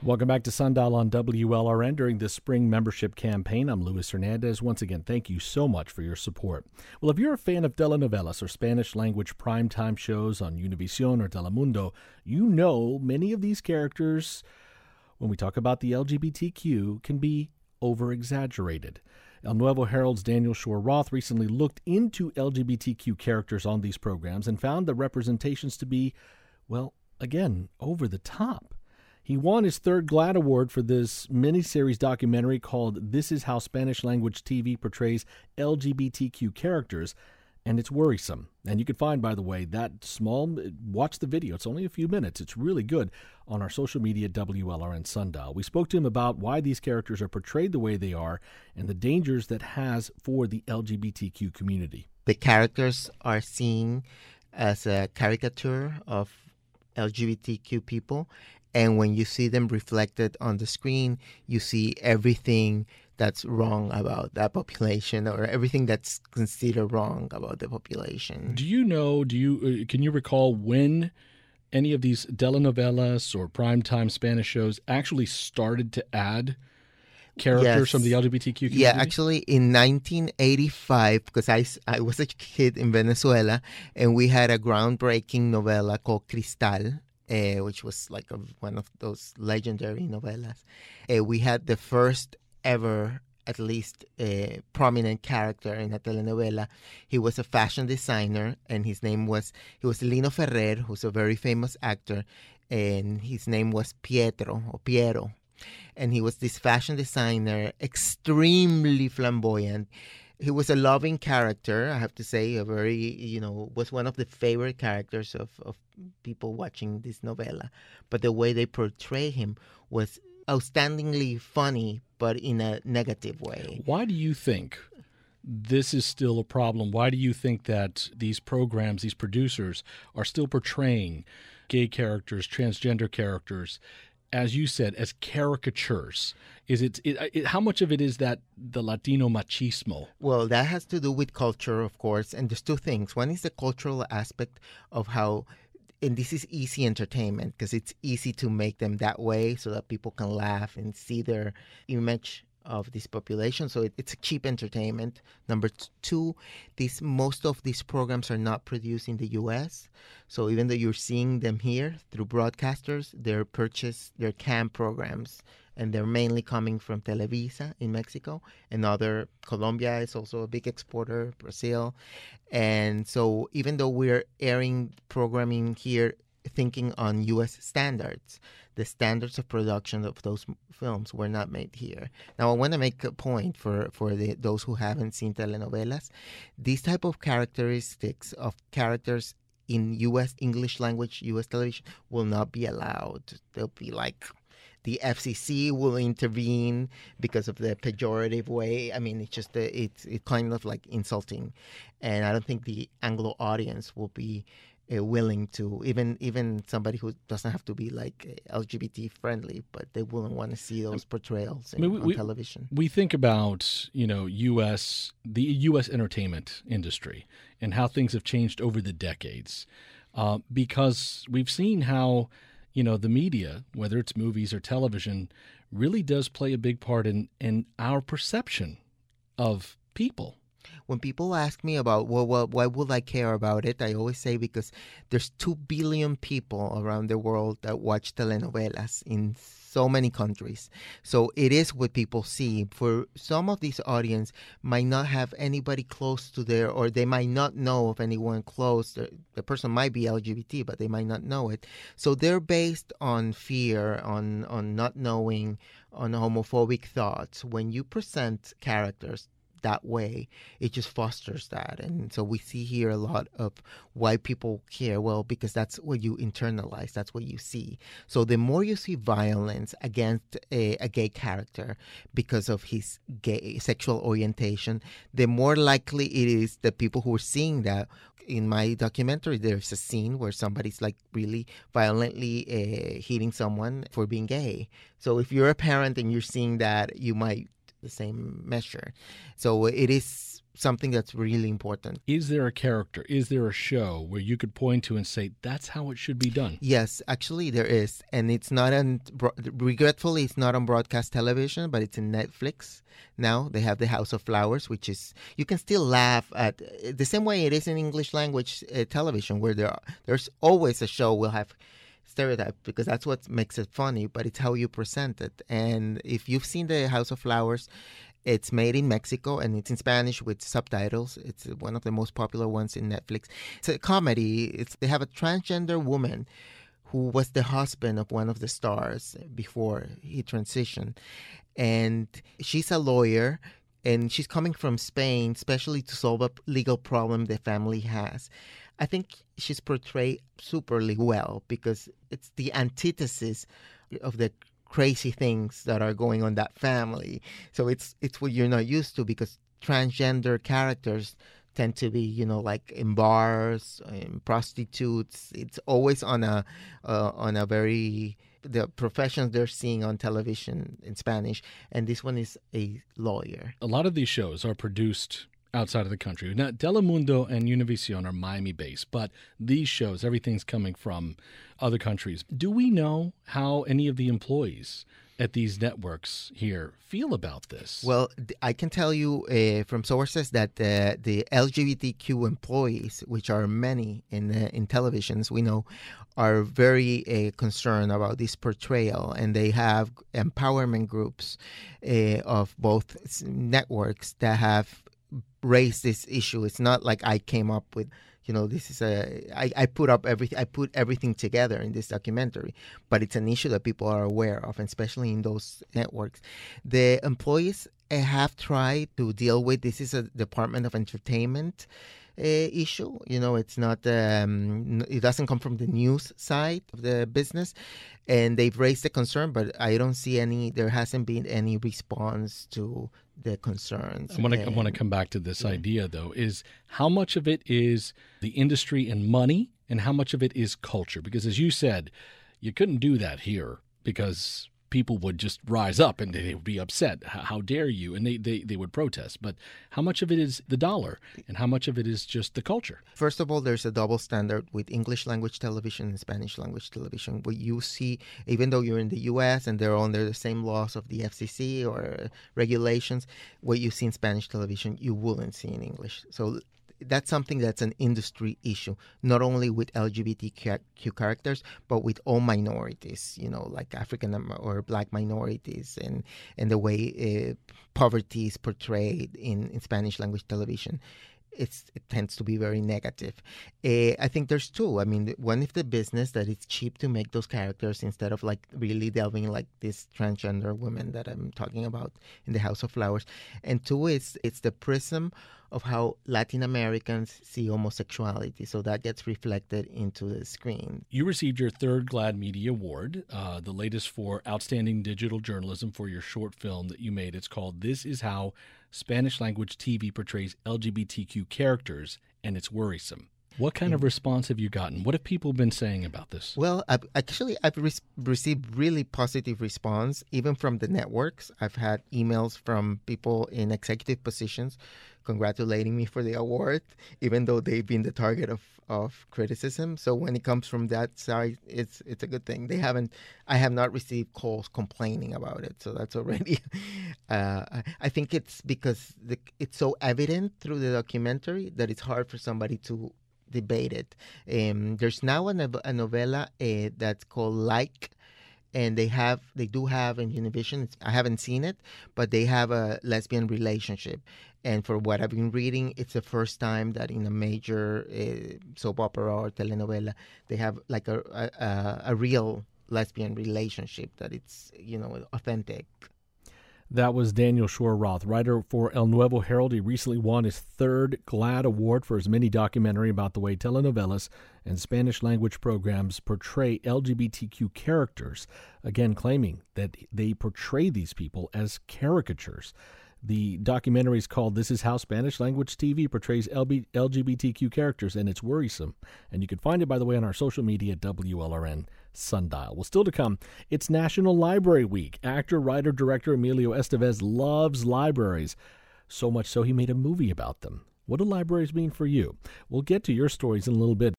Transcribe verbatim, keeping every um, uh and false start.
Welcome back to Sundial on W L R N during the spring membership campaign. I'm Luis Hernandez. Once again, thank you so much for your support. Well, if you're a fan of telenovelas or Spanish-language primetime shows on Univision or Telemundo, you know many of these characters, when we talk about the L G B T Q, can be over-exaggerated. El Nuevo Herald's Daniel Shore Roth recently looked into L G B T Q characters on these programs and found the representations to be, well, again, over the top. He won his third GLAAD Award for this miniseries documentary called This Is How Spanish-Language T V Portrays L G B T Q Characters, and it's worrisome. And you can find, by the way, that small, watch the video. It's only a few minutes. It's really good on our social media, W L R N Sundial. We spoke to him about why these characters are portrayed the way they are and the dangers that has for the L G B T Q community. The characters are seen as a caricature of L G B T Q people. And when you see them reflected on the screen, you see everything that's wrong about that population or everything that's considered wrong about the population. Do you know, do you, uh, can you recall when any of these telenovelas or primetime Spanish shows actually started to add characters Yes. from the L G B T Q community? Yeah, actually in nineteen eighty-five, because I, I was a kid in Venezuela, and we had a groundbreaking novela called Cristal, uh, which was like a, one of those legendary novelas. Uh, we had the first ever, at least, uh, prominent character in a telenovela. He was a fashion designer, and his name was, he was Lino Ferrer, who's a very famous actor, and his name was Pietro, or Piero. And he was this fashion designer, extremely flamboyant. He was a loving character, I have to say, a very, you know, was one of the favorite characters of, of people watching this novela. But the way they portray him was outstandingly funny, but in a negative way. Why do you think this is still a problem? Why do you think that these programs, these producers, are still portraying gay characters, transgender characters, as you said, as caricatures? Is it, it, it how much of it is that the Latino machismo? Well, that has to do with culture, of course, and there's two things. One is the cultural aspect of how, and this is easy entertainment because it's easy to make them that way so that people can laugh and see their image of this population. So it, it's a cheap entertainment. Number t- two, these most of these programs are not produced in the U S. So even though you're seeing them here through broadcasters, they're purchased, they're cam programs, and they're mainly coming from Televisa in Mexico and other. Colombia is also a big exporter, Brazil. And so even though we're airing programming here thinking on U S standards, the standards of production of those films were not made here. Now, I want to make a point for, for the, those who haven't seen telenovelas. These type of characteristics of characters in U S English language, U S television, will not be allowed. They'll be like, the F C C will intervene because of the pejorative way. I mean, it's just, a, it's, it's kind of like insulting. And I don't think the Anglo audience will be Uh, willing to, even even somebody who doesn't have to be like uh, L G B T friendly, but they wouldn't want to see those portrayals in, I mean, we, on we, television. We think about, you know, U S the U S entertainment industry and how things have changed over the decades, uh, because we've seen how, you know, the media, whether it's movies or television, really does play a big part in in our perception of people. When people ask me about, well, well, why would I care about it? I always say because there's two billion people around the world that watch telenovelas in so many countries. So it is what people see. For some of this audience might not have anybody close to their, or they might not know of anyone close. The, the person might be L G B T, but they might not know it. So they're based on fear, on, on not knowing, on homophobic thoughts. When you present characters that way, it just fosters that. And so we see here a lot of why people care. Well, because that's what you internalize, that's what you see. So the more you see violence against a, a gay character because of his gay sexual orientation, the more likely it is that people who are seeing that. In my documentary, there's a scene where somebody's like really violently uh, hitting someone for being gay. So if you're a parent and you're seeing that, you might the same measure. So it is something that's really important. Is there a character, is there a show where you could point to and say, that's how it should be done? Yes, actually there is. And it's not on, regretfully, it's not on broadcast television, but it's in Netflix now. They have the House of Flowers, which is, you can still laugh at, the same way it is in English language uh, television, where there are, there's always a show will have stereotype, because that's what makes it funny, but it's how you present it. And if you've seen the House of Flowers, it's made in Mexico and it's in Spanish with subtitles. It's one of the most popular ones in Netflix. It's a comedy. It's they have a transgender woman who was the husband of one of the stars before he transitioned. And she's a lawyer, and she's coming from Spain, especially to solve a legal problem the family has. I think she's portrayed superly well, because it's the antithesis of the crazy things that are going on that family. So it's it's what you're not used to, because transgender characters tend to be, you know, like in bars, in prostitutes. It's always on a uh, on a very the professions they're seeing on television in Spanish, and this one is a lawyer. A lot of these shows are produced outside of the country. Now, Telemundo and Univision are Miami-based, but these shows, everything's coming from other countries. Do we know how any of the employees at these networks here feel about this? Well, I can tell you uh, from sources that uh, the L G B T Q employees, which are many in uh, in televisions, we know, are very uh, concerned about this portrayal, and they have empowerment groups uh, of both networks that have raised this issue. It's not like I came up with, you know, this is a, I, I put up everything, I put everything together in this documentary, but it's an issue that people are aware of, and especially in those networks. The employees have tried to deal with, this is a Department of Entertainment uh, issue. You know, it's not, um, it doesn't come from the news side of the business, and they've raised the concern, but I don't see any, there hasn't been any response to the concerns. I want to I want to come back to this yeah. idea, though, is how much of it is the industry and money, and how much of it is culture? Because as you said, you couldn't do that here, because people would just rise up and they would be upset. How dare you? And they, they, they would protest. But how much of it is the dollar, and how much of it is just the culture? First of all, there's a double standard with English language television and Spanish language television. What you see, even though you're in the U S and they're under the same laws of the F C C or regulations, what you see in Spanish television, you wouldn't see in English. So that's something that's an industry issue, not only with L G B T Q characters, but with all minorities, you know, like African or Black minorities, and, and the way uh, poverty is portrayed in, in Spanish language television. It's, it tends to be very negative. Uh, I think there's two. I mean, one is the business, that it's cheap to make those characters instead of like really delving like this transgender woman that I'm talking about in the House of Flowers. And two is it's the prism of how Latin Americans see homosexuality. So that gets reflected into the screen. You received your third GLAAD Media Award, uh, the latest for Outstanding Digital Journalism, for your short film that you made. It's called This Is How Spanish Language T V Portrays L G B T Q Characters, and It's Worrisome. What kind of response have you gotten? What have people been saying about this? Well, I've, actually, I've re- received really positive response, even from the networks. I've had emails from people in executive positions congratulating me for the award, even though they've been the target of, of criticism. So when it comes from that side, it's it's a good thing. They haven't, I have not received calls complaining about it. So that's already, uh, I, I think it's because the, it's so evident through the documentary that it's hard for somebody to debate it. Um, there's now a, no- a novela uh, that's called Like, and they have they do have in Univision. It's, I haven't seen it, but they have a lesbian relationship. And for what I've been reading, it's the first time that in a major uh, soap opera or telenovela they have like a, a a real lesbian relationship, that it's, you know, authentic. That was Daniel Schorroth, writer for El Nuevo Herald. He recently won his third GLAAD Award for his mini documentary about the way telenovelas and Spanish-language programs portray L G B T Q characters, again claiming that they portray these people as caricatures. The documentary is called This Is How Spanish Language T V Portrays L G B T Q Characters, and It's Worrisome. And you can find it, by the way, on our social media at W L R N Sundial. Well, still to come, it's National Library Week. Actor, writer, director Emilio Estevez loves libraries. So much so he made a movie about them. What do libraries mean for you? We'll get to your stories in a little bit.